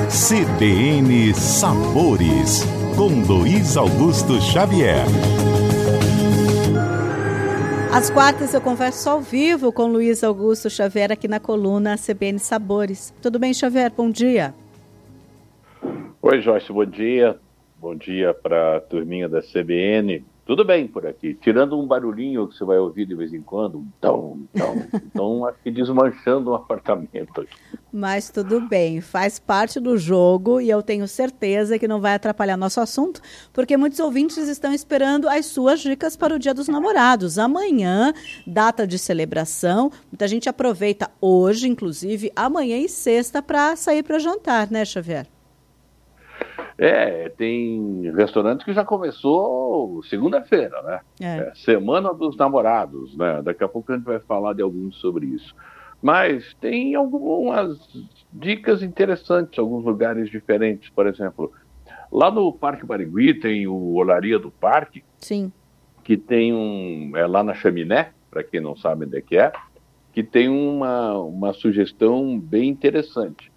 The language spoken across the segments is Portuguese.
CBN Sabores, com Luiz Augusto Xavier. Às quartas eu converso ao vivo com Luiz Augusto Xavier aqui na coluna CBN Sabores. Tudo bem, Xavier? Bom dia. Oi, Joyce, bom dia. Bom dia para a turminha da CBN. Tudo bem por aqui, tirando um barulhinho que você vai ouvir de vez em quando, então aqui desmanchando um apartamento. Mas tudo bem, faz parte do jogo e eu tenho certeza que não vai atrapalhar nosso assunto, porque muitos ouvintes estão esperando as suas dicas para o Dia dos Namorados. Amanhã, data de celebração, muita gente aproveita hoje, inclusive amanhã e sexta, para sair para jantar, né, Xavier? Tem restaurantes que já começou segunda-feira, né? Semana dos Namorados, né? Daqui a pouco a gente vai falar de alguns sobre isso. Mas tem algumas dicas interessantes, alguns lugares diferentes. Por exemplo, lá no Parque Barigui tem o Olaria do Parque. Sim. Que tem lá na Chaminé, para quem não sabe onde é que tem uma sugestão bem interessante.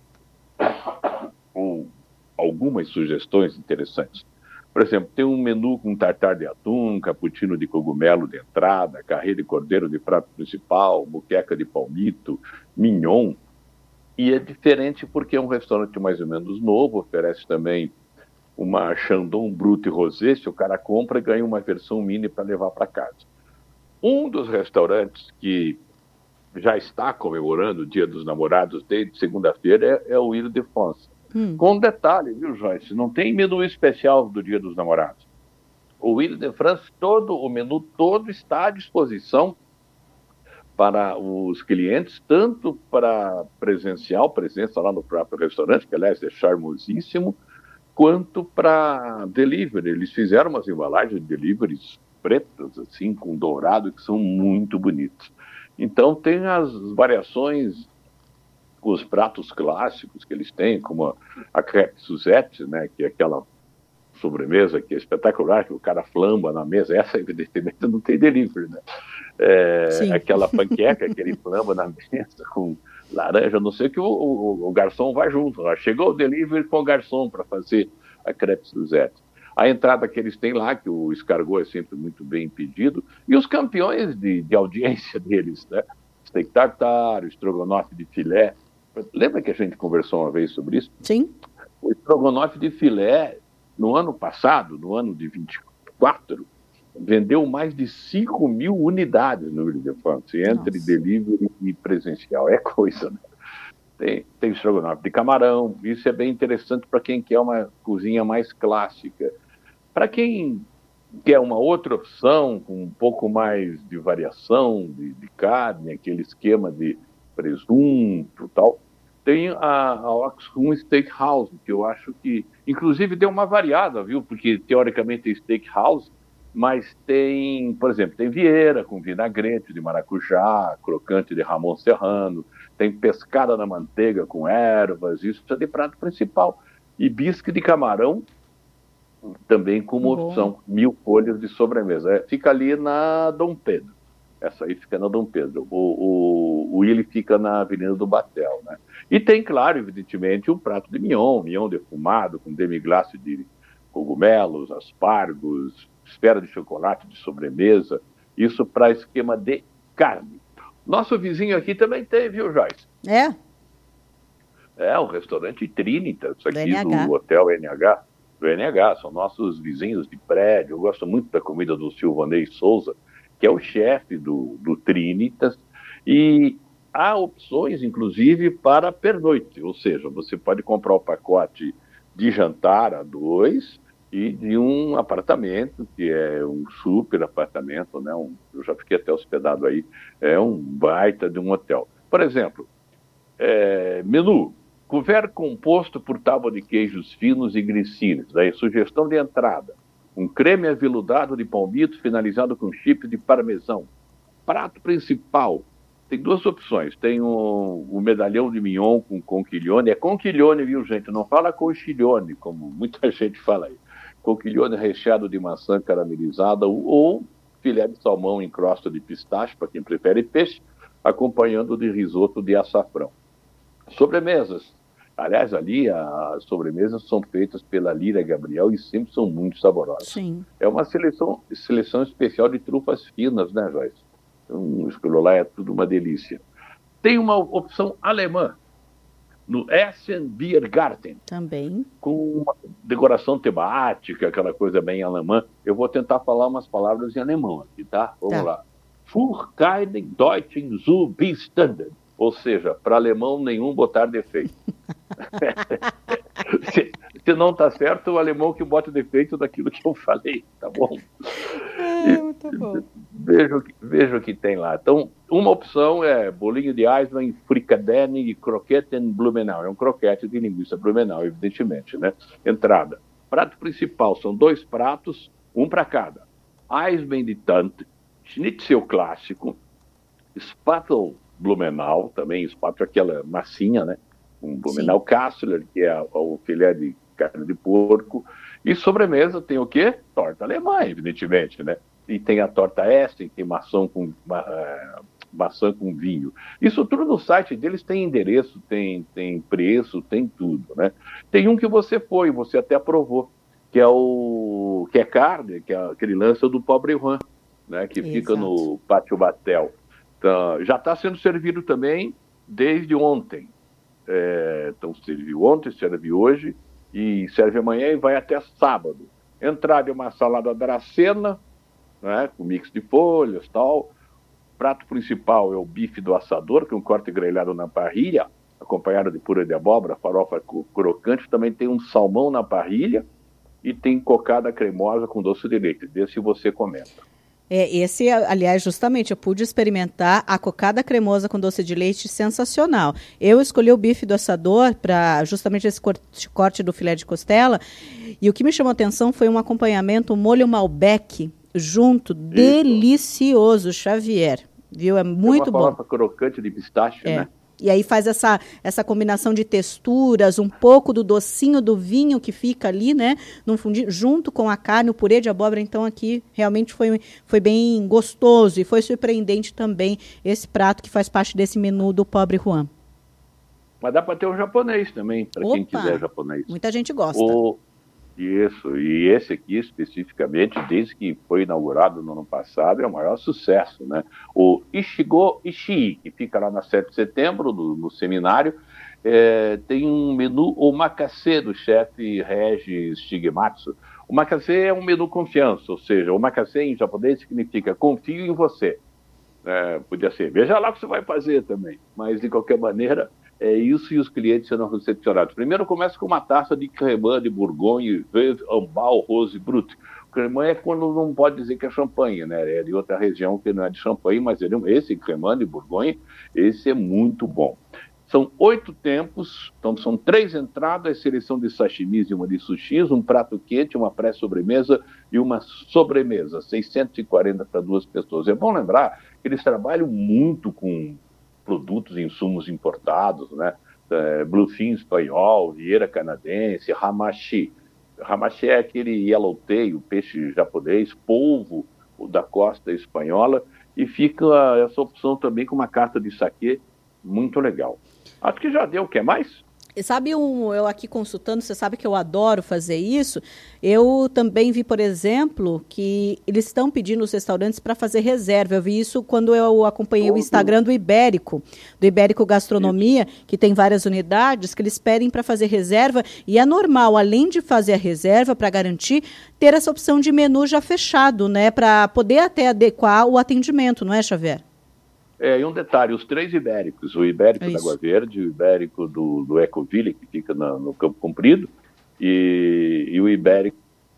Algumas sugestões interessantes. Por exemplo, tem um menu com tartar de atum, cappuccino de cogumelo de entrada, carré de cordeiro de prato principal, moqueca de palmito, mignon. E é diferente porque é um restaurante mais ou menos novo, oferece também uma Chandon Brut e Rosé, se o cara compra, ganha uma versão mini para levar para casa. Um dos restaurantes que já está comemorando o Dia dos Namorados desde segunda-feira é o Ile-de-France. Com um detalhe, viu, Joyce? Não tem menu especial do Dia dos Namorados. O Ile-de-France, o menu todo está à disposição para os clientes, tanto para presença lá no próprio restaurante, que aliás é charmosíssimo, quanto para delivery. Eles fizeram umas embalagens de deliveries pretas, assim, com dourado, que são muito bonitos. Então tem as variações, os pratos clássicos que eles têm, como a crêpe Suzette, né, que é aquela sobremesa que é espetacular, que o cara flamba na mesa. Essa, evidentemente, não tem delivery, né? Aquela panqueca que ele flamba na mesa com laranja, não sei, que o garçom vai junto. Lá. Chegou o delivery com o garçom para fazer a crêpe Suzette. A entrada que eles têm lá, que o escargot é sempre muito bem pedido, e os campeões de audiência deles, né? Steak tartar, estrogonofe de filé. Lembra que a gente conversou uma vez sobre isso? Sim. O estrogonofe de filé, no ano passado, no ano de 24, vendeu mais de 5 mil unidades no Ile-de-France, entre delivery e presencial. É coisa, né? Tem estrogonofe de camarão, isso é bem interessante para quem quer uma cozinha mais clássica. Para quem quer uma outra opção, com um pouco mais de variação de carne, aquele esquema de presunto e tal, tem a Oxrum Steakhouse, que eu acho que, inclusive, deu uma variada, viu? Porque, teoricamente, é steakhouse, mas tem, por exemplo, tem vieira com vinagrete de maracujá, crocante de Ramon Serrano, tem pescada na manteiga com ervas, isso é de prato principal. E bisque de camarão, também como opção, 1000 folhas de sobremesa. Fica ali na Dom Pedro. Essa aí fica na Dom Pedro. O Willy fica na Avenida do Batel, né? E tem, claro, evidentemente, um prato de mignon defumado, com demi-glace de cogumelos, aspargos, esfera de chocolate de sobremesa. Isso para esquema de carne. Nosso vizinho aqui também tem, viu, Joyce? É o restaurante Trinitas, aqui do Hotel NH. Do NH, são nossos vizinhos de prédio. Eu gosto muito da comida do Silvanei Souza, que é o chefe do Trinitas, e há opções, inclusive, para pernoite, ou seja, você pode comprar o pacote de jantar a 2 e de um apartamento, que é um super apartamento, né? Eu já fiquei até hospedado aí, é um baita de um hotel. Por exemplo, menu, couvert composto por tábua de queijos finos e grissines, daí sugestão de entrada, um creme aveludado de palmito finalizado com chip de parmesão. Prato principal, tem 2 opções. Tem o medalhão de mignon com conchiglione. É conchiglione, viu, gente? Não fala conchiglione, como muita gente fala aí. Conchiglione recheado de maçã caramelizada ou filé de salmão em crosta de pistache, para quem prefere peixe, acompanhando de risoto de açafrão. Sobremesas. Aliás, ali as sobremesas são feitas pela Líria Gabriel e sempre são muito saborosas. Sim. É uma seleção especial de trufas finas, né, Joyce? Então, aquilo lá é tudo uma delícia. Tem uma opção alemã, no Essen Biergarten. Também. Com uma decoração temática, aquela coisa bem alemã. Eu vou tentar falar umas palavras em alemão aqui, tá? Vamos lá. Für keinen deutschen Zubestand. Ou seja, para alemão nenhum botar defeito. Se não está certo, o alemão que bota defeito daquilo que eu falei, tá bom? Muito bom. Veja o que tem lá. Então, uma opção é bolinho de Eisbein, fricadelle e croquete em Blumenau. É um croquete de linguiça Blumenau, evidentemente, né? Entrada. Prato principal, são 2 pratos, um para cada. Eisbein de Tante, schnitzel clássico, Spatel Blumenau, também Spatel aquela massinha, né? Um Blumenau Kassler, que é o filé de carne de porco. E sobremesa tem o quê? Torta alemã, evidentemente, né? E tem a torta Essen, tem maçã com vinho. Isso tudo no site deles tem endereço, tem preço, tem tudo, né? Tem um que você até aprovou, que é carne, que é aquele lance do Pobre Juan, né? Que fica no Pátio Batel. Então, já está sendo servido também desde ontem. Então serviu ontem, serve hoje e serve amanhã e vai até sábado. Entrada é uma salada dracena, né, com mix de folhas e tal. Prato principal é o bife do assador, que é um corte grelhado na parrilha, acompanhado de purê de abóbora, farofa crocante. Também tem um salmão na parrilha e tem cocada cremosa com doce de leite. Desse você comenta. Esse, aliás, justamente, eu pude experimentar a cocada cremosa com doce de leite, sensacional. Eu escolhi o bife do assador para justamente esse corte do filé de costela, e o que me chamou a atenção foi um acompanhamento, um molho Malbec junto, delicioso, Xavier, viu? É muito bom. Uma farofa crocante de pistache, né? E aí faz essa combinação de texturas, um pouco do docinho do vinho que fica ali, né, num fundinho, junto com a carne, o purê de abóbora. Então aqui realmente foi bem gostoso e foi surpreendente também esse prato que faz parte desse menu do Pobre Juan. Mas dá para ter o japonês também, para quem quiser japonês. Muita gente gosta. Isso, e esse aqui especificamente, desde que foi inaugurado no ano passado, é o maior sucesso, né? O Ishigo Ishii, que fica lá na 7 de setembro, no seminário, tem um menu omakase do chefe Regis Shigematsu. O omakase é um menu confiança, ou seja, omakase em japonês significa confio em você. Podia ser, veja lá o que você vai fazer também, mas de qualquer maneira, é isso, e os clientes serão recepcionados. Primeiro começa com uma taça de cremant de Bourgogne, Veuve Ambal Rose Brut. O cremant é quando não pode dizer que é champanhe, né? É de outra região que não é de champanhe, mas esse cremant de Bourgogne, esse é muito bom. São 8 tempos, então são 3 entradas, seleção de sashimis e uma de sushis, um prato quente, uma pré-sobremesa e uma sobremesa, 640 para 2 pessoas. É bom lembrar que eles trabalham muito com produtos e insumos importados, né? Bluefin espanhol, vieira canadense, hamachi. Hamachi é aquele yellowtail, o peixe japonês, polvo da costa espanhola, e fica essa opção também com uma carta de saquê muito legal. Acho que já deu. Quer mais? Sabe, eu aqui consultando, você sabe que eu adoro fazer isso. Eu também vi, por exemplo, que eles estão pedindo os restaurantes para fazer reserva. Eu vi isso quando eu acompanhei o Instagram do Ibérico Gastronomia, que tem várias unidades, que eles pedem para fazer reserva. E é normal, além de fazer a reserva para garantir, ter essa opção de menu já fechado, né? Para poder até adequar o atendimento, não é, Xavier? E um detalhe, os 3 ibéricos, o ibérico da Água Verde, o ibérico do Ecoville, que fica no Campo Comprido, e o ibérico,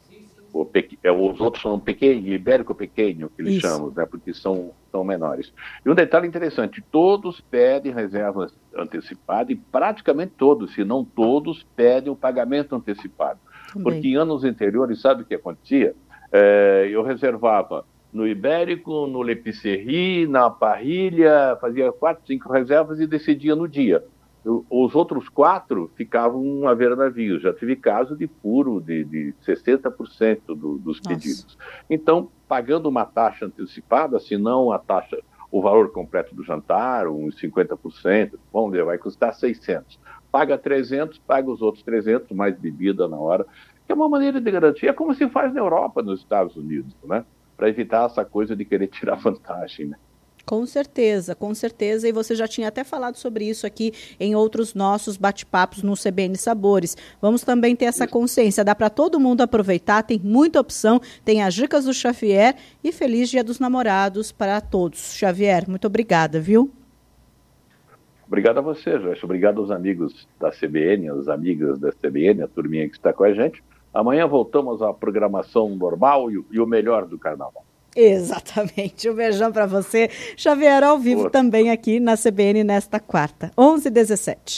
os outros são pequeno, ibérico pequeno, que eles chamam, né, porque são menores. E um detalhe interessante, todos pedem reserva antecipada, e praticamente todos, se não todos, pedem o pagamento antecipado. Também. Porque em anos anteriores, sabe o que acontecia? Eu reservava no Ibérico, no L'Épicerie, na Parrilha, fazia 4, 5 reservas e decidia no dia. Os outros 4 ficavam a ver navios. Já tive caso de furo de 60% dos pedidos. Então, pagando uma taxa antecipada, se não a taxa, o valor completo do jantar, uns 50%, vamos ver, vai custar 600. paga 300, paga os outros 300, mais bebida na hora, que é uma maneira de garantir. É como se faz na Europa, nos Estados Unidos, né? Para evitar essa coisa de querer tirar vantagem, né? Com certeza, e você já tinha até falado sobre isso aqui em outros nossos bate-papos no CBN Sabores. Vamos também ter essa consciência, dá para todo mundo aproveitar, tem muita opção, tem as dicas do Xavier e feliz Dia dos Namorados para todos. Xavier, muito obrigada, viu? Obrigado a você, Joyce. Obrigado aos amigos da CBN, às amigas da CBN, a turminha que está com a gente. Amanhã voltamos à programação normal e o melhor do carnaval. Exatamente. Um beijão para você. Xavier ao vivo também aqui na CBN nesta quarta, 11h17.